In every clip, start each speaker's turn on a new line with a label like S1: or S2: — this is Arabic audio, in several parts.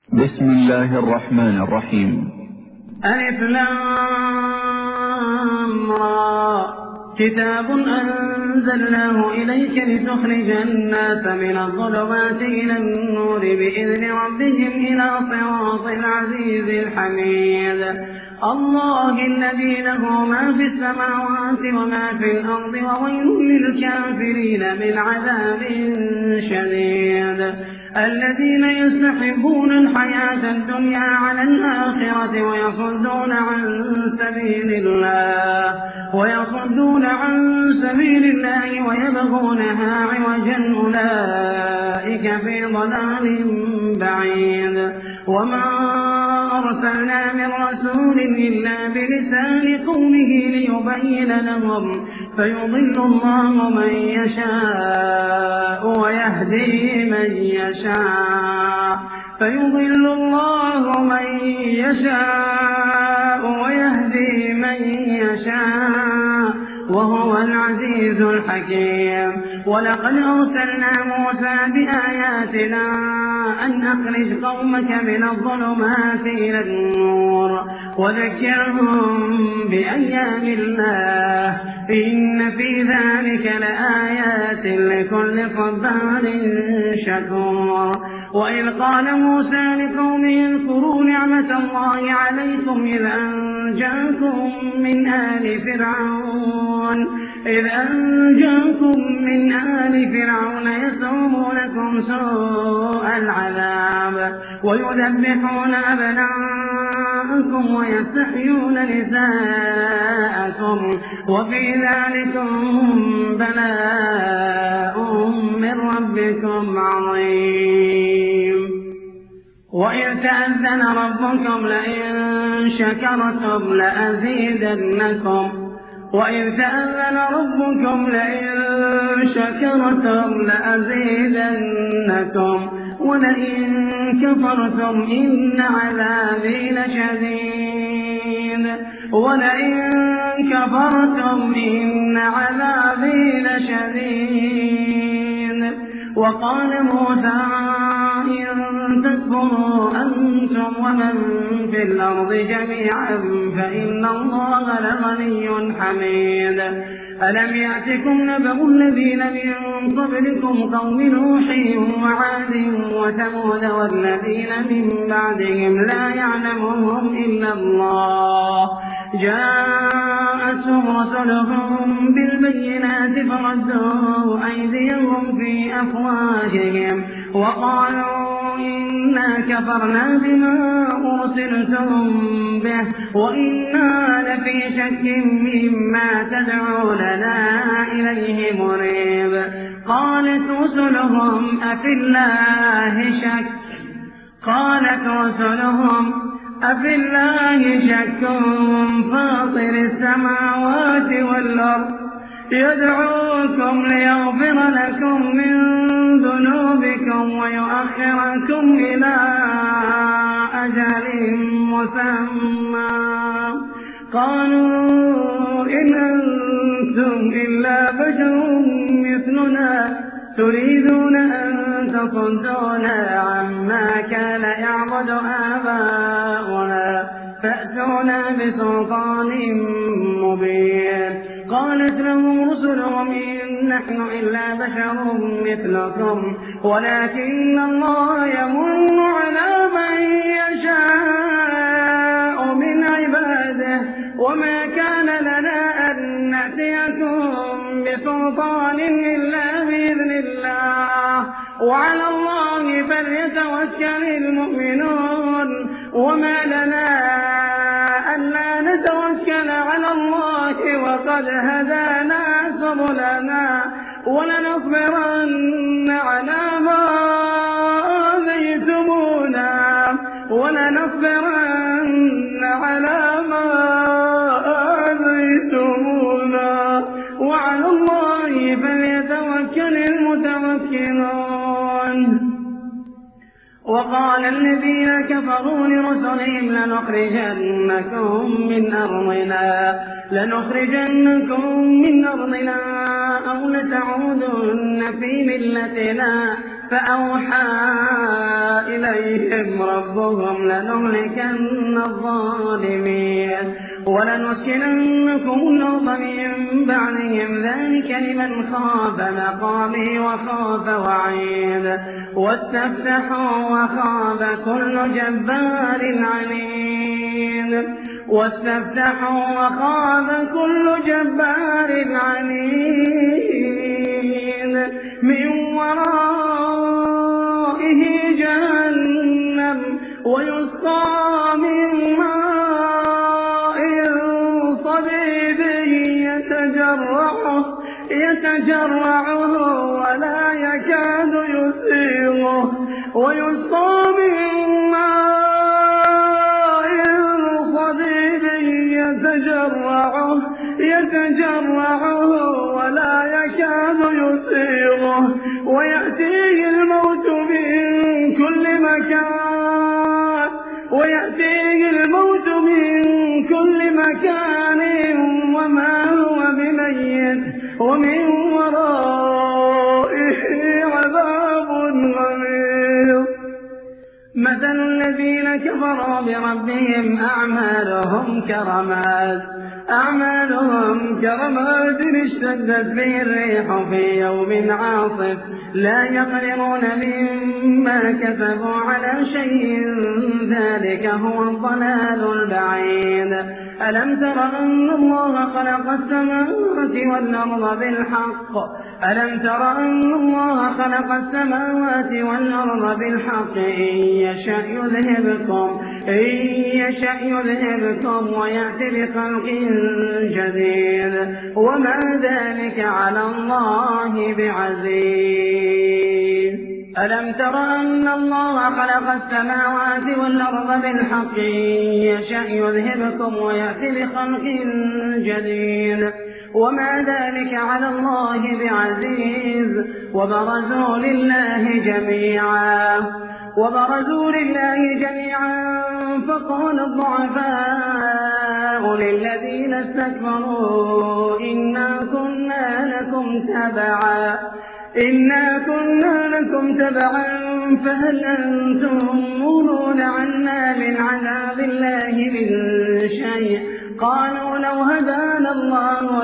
S1: بسم الله الرحمن الرحيم.
S2: ألف لام را كتاب أنزلناه إليك لتخرج الناس من الظلمات إلى النور بإذن ربهم إلى صراط العزيز الحميد الله الذي له ما في السماوات وما في الأرض وويل للكافرين من عذاب شديد الذين يستحبون الحياة الدنيا على الآخرة ويصدون عن سبيل الله ويبغونها عوجا أولئك في ضلال بعيد وما أرسلنا من رسول إلا بلسان قومه ليبين لهم فيضل الله من يشاء ويهدي من يشاء وهو العزيز الحكيم ولقد أرسلنا موسى بآياتنا أن أخرج قومك من الظلمات إلى النور وذكرهم بأيام الله إن في ذلك لآيات لكل صبار شكور وإذ قال موسى لقومه اذكروا نعمة الله عليكم إذ أنجاكم من آل فرعون يسومونكم سوء العذاب ويذبحون أبناءكم ويستحيون نساءكم وفي ذلكم بلاء من ربكم عظيم وإذ تأذن ربكم لئن شكرتم لأزيدنكم ولئن كفرتم إن عذابي لشديد وقال موسى إن تكفروا أنتم ومن في الأرض جميعا فإن الله لغني حميد ألم يأتكم نبأ الذين من قبلكم قوم نوح وعاد وثمود والذين من بعدهم لا يعلمهم إلا الله جاءتهم رسلهم بالبينات فردوا أيديهم في أفواههم وقالوا إنا كفرنا بما أرسلتم به وإنا لفي شك مما تدعوننا إليه مريب قالت رسلهم أفي الله شك فاطر السماوات والأرض يدعوكم ليغفر لكم من ذنوبكم ويؤخركم إلى أجل مسمى قالوا إن أنتم إلا بشر مثلنا تريدون أن تصدونا عما كان يعبد آباؤنا فأتونا بسلطان مبين قالت لهم رسلهم إن نحن إلا بشر مثلكم ولكن الله يمن على من يشاء من عباده وما كان لنا أن نأتيكم بسلطان إلا بإذن الله وعلى الله فليتوكل المؤمنون وما لنا ألا نتوكل على الله وقد هدانا سبلنا ولنصبرن على ما آذيتمونا وعلى الله فليتوكل المتوكلون وقال الذين كفروا لرسلهم لنخرجنكم من أرضنا أو لتعودن في ملتنا فأوحى إليهم ربهم لنهلكن الظالمين ولنسكننكم الأرض من بعدهم ذلك لمن خاف مقامي وخاف وعيد واستفتحوا وخاب كل جبار عنيد من ورائه جهنم ويسقى من ماء صديد يتجرعه ولا يكاد يسيغه ويسقى من ماء صديد يتجرعه ولا يكاد يسيغه ويأتيه الموت من كل مكان وما هو بميت ومن ورائه عذاب غليظ مثل الذين كفروا بربهم أعمالهم كرماد اشتدت به الريح في يوم عاصف لا يقدرون مما كسبوا على شيء ذلك هو الضلال البعيد ألم تر أن الله خلق السماوات والأرض بالحق إن يشأ يذهبكم ويأتي بخلق جديد وما ذلك على الله بعزيز ألم تر أن الله خلق السماوات والأرض بالحق يشأ يذهبكم ويأتي بخلق جديد وما ذلك على الله بعزيز وبرزوا لله جميعا فقال الضعفاء للذين استكبروا إنا كنا لكم تبعا فهل أنتم مغنون عنا من عذاب الله من شيء قالوا لو هدانا الله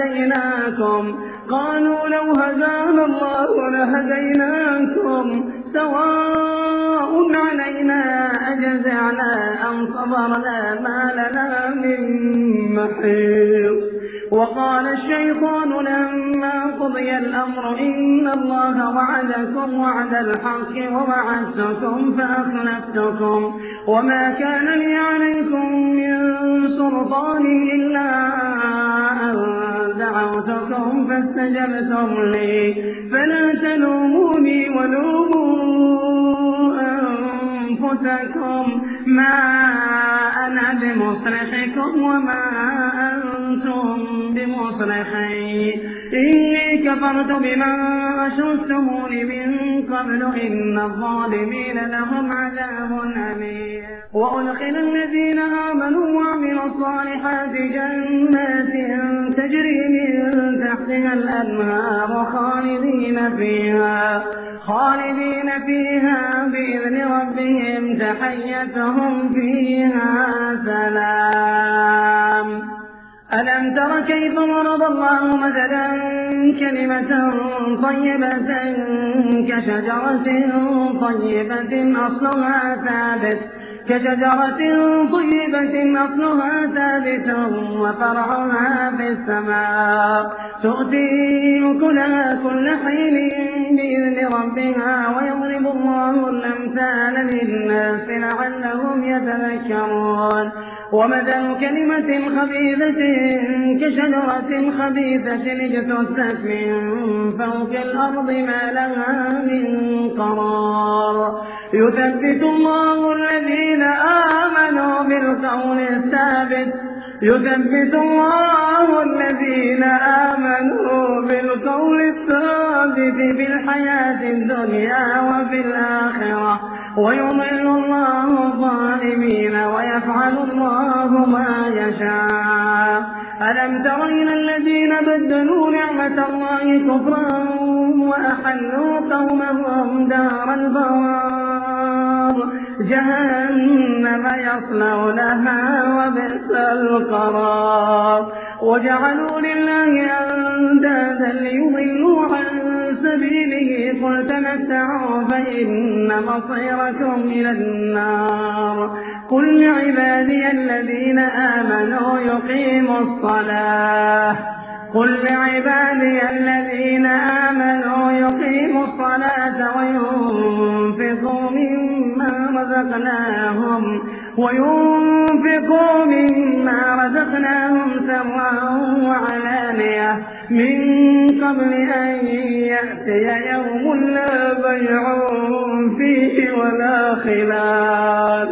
S2: لهديناكم سواء علينا أجزعنا أم صبرنا ما لنا من محيص وقال الشيطان لما قضي الأمر إن الله وعدكم وعد الحق ووعدتكم فأخلفتكم وما كان لي عليكم من سلطان إلا أن دعوتكم فاستجبتم لي فلا تلوموني ولوموا أنفسكم ما أنا بمصرخكم وما أنتم بمصرخي إني كفرت بما أشركتمون من قبل إن الظالمين لهم عذاب أليم وأدخل الذين آمنوا وعملوا الصالحات جنات تجري من تحتها الأنهار خالدين فيها بإذن ربهم تحيتهم فيها سلام ألم تر كيف ضرب الله مثلا كلمة طيبة كشجرة طيبة أصلها ثابت وفرعها في السماء تؤتي أكلها كل حين بإذن ربها ويضرب الله الأمثال للناس لعلهم يتذكرون ومثل كلمة خبيثة كشجرة خبيثة اجتثت من فوق الأرض ما لها من قرار يثبت الله الذين آمنوا بالقول الثابت في الحياة الدنيا وفي الآخرة ويضل الله الظالمين ويفعل الله ما يشاء ألم تر إلى الذين بدلوا نعمة الله كفرا وأحلوا قومهم دار البوار جهنم يصلونها وبئس القرار وجعلوا لله أندادا ليضلوا عن سبيله قل تمتعوا فإن مصيركم إلى النار قل لعبادي الذين آمنوا يقيموا الصلاة وينفقوا مما رزقناهم سرا وعلانية من قبل أن يأتي يوم لا بيع فيه ولا خلال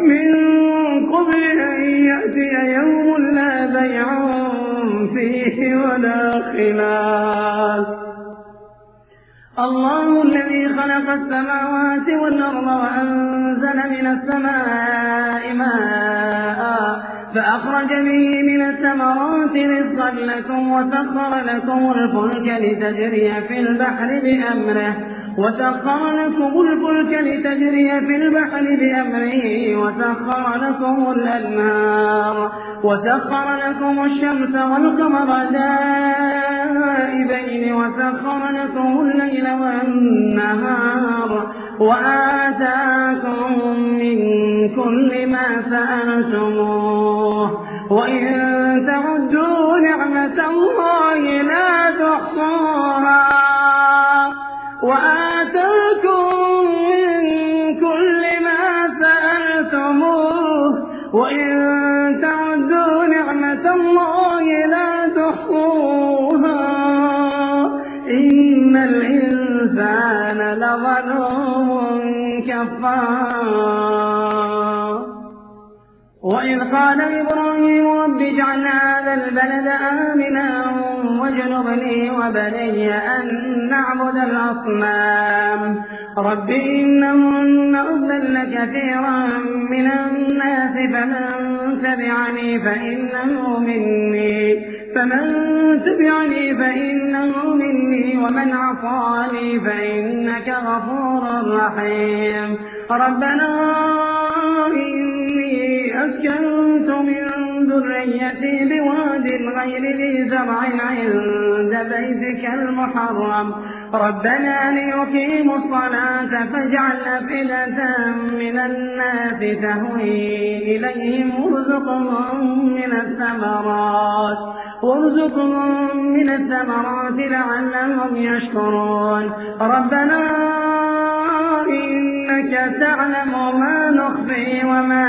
S2: الله الذي خلق السماوات والأرض وأنزل من السماء ماء فأخرج به من الثمرات رزقا لكم وسخر لكم الفلك لتجري في البحر بأمره وسخر لكم الأنهار وسخر لكم الشمس والقمر دائبين وسخر لكم الليل والنهار وآتاكم من كل ما سألتموه وإن تعدوا نعمة الله لا تحصوها إن الإنسان لظلوم كفار وإذ قال إبراهيم رب اجعل هذا البلد آمنا واجنبني وبني أن نعبد الأصنام رب إنهن أضلن كثيرا من الناس فمن تبعني فإنه مني ومن عصاني فإنك غفور رحيم ربنا إني أسكنت من ذريتي بواد غير ذي زرع عند بيتك المحرم ربنا ليقيموا الصلاة فاجعل أفئدة من الناس تهوي إليهم وارزقهم من الثمرات لعلهم يشكرون ربنا إنك تعلم ما نخفي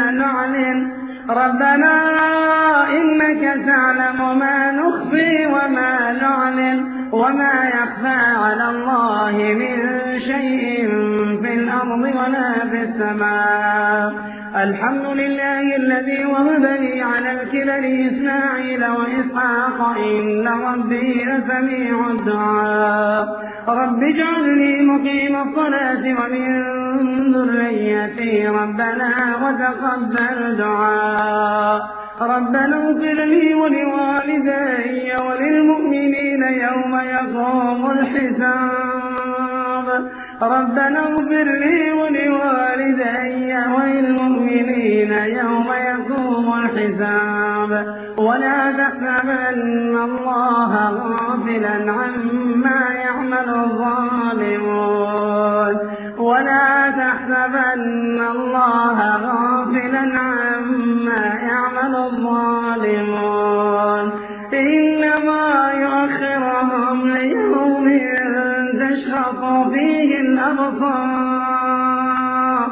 S2: وما نعلن وما يخفى على الله من شيء في الأرض ولا في السماء الحمد لله الذي وهب لي على الكبر إسماعيل وإسحاق إن ربي لسميع الدعاء رب اجعلني مقيم الصلاة ومن ذريتي ربنا وتقبل دعاء ربنا اغفر لي ولوالدي وللمؤمنين يوم يقوم الحساب ولا تحسبن الله غافلا عما يعمل الظالمون إنما يؤخرهم ليوم تشخص فيه الأبصار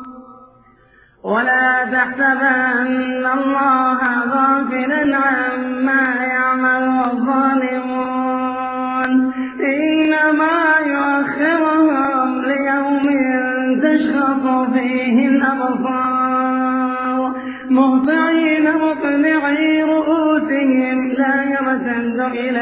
S2: ولا تحسبن الله غافلا عما يعمل الظالمون إنما يؤخرهم ليوم تشخص فيه الأبصار مهطعين مقنعي رؤوسهم لا يرتد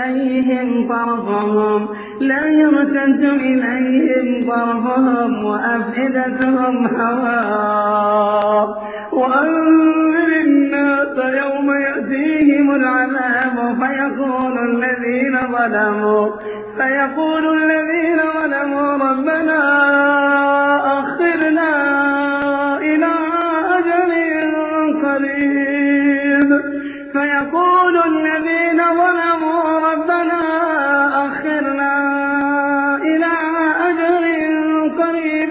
S2: إليهم طرفهم وأفئدتهم هواء وأنذر الناس يوم يأتيهم العذاب فيقول الذين ظلموا ربنا أخرنا إلى أجل قريب فيقول الذين ظلموا ربنا أخرنا إلى أجل قريب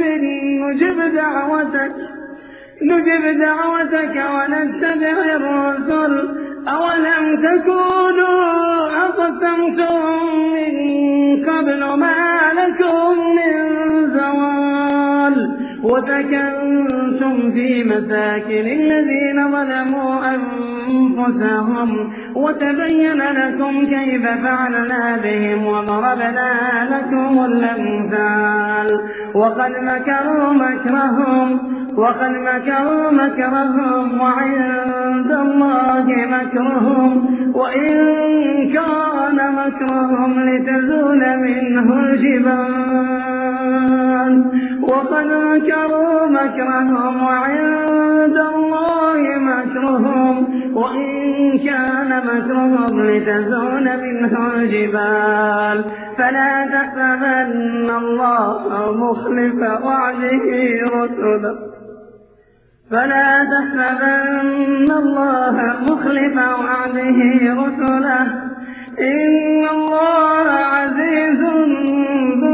S2: نجب دعوتك ونتبع الرسل أولم تكونوا أقسمتم من قبل ما لكم من زوال وسكنتم في مساكن الذين ظلموا أنفسهم وتبين لكم كيف فعلنا بهم وضربنا لكم الأمثال وقد مكروا مكرهم وعند الله مكرهم وإن كان مكرهم لتزول منه الجبال وقد مكروا مكرهم وعند الله مكرهم وإن كان مكرهم لتزول منه الجبال فلا تحسبن الله مخلف وعده رسله إن الله عزيز ذو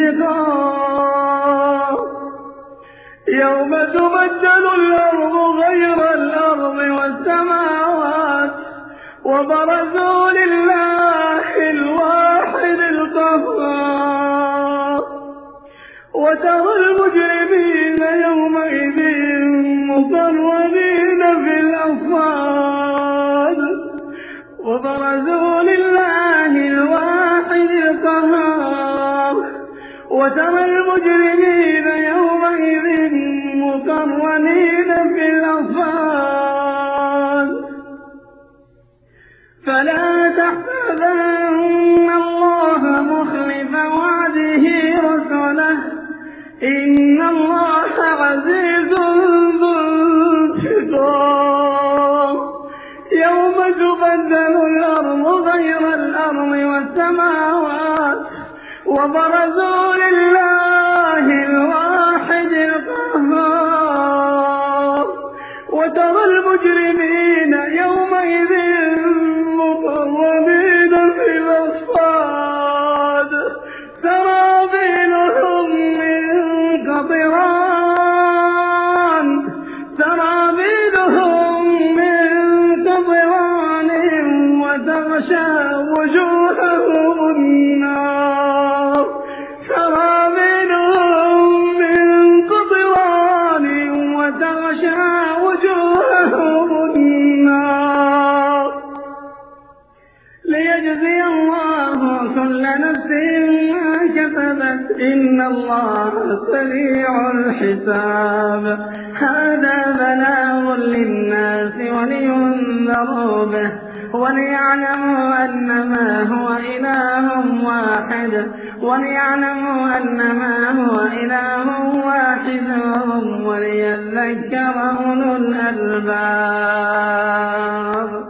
S2: انتقام يوم تبدل الأرض غير الأرض والسماوات وبرزوا لله الواحد القهار وترى المجرمين يومئذ مقرنين في الأصفاد وبرزوا لله الواحد القهار وترى المجرمين يومئذ مقرنين في الأصفاد فلا تحسبن الله مخلف وعده رسله إن الله عزيز ذو انتقام يوم تبدل الأرض غير الأرض والسماوات وبرزوا لله الواحد القهار وترى المجرمين يومئذ مقرنين في الأصفاد سرابيلهم من قطران وتغشى وجوههم النار ليجزي الله كل نفس ما كسبت إن الله سريع الحساب هذا بلاغ للناس ولينذروا به وليعلموا أنما هو إله واحد وليذكر أولو الألباب.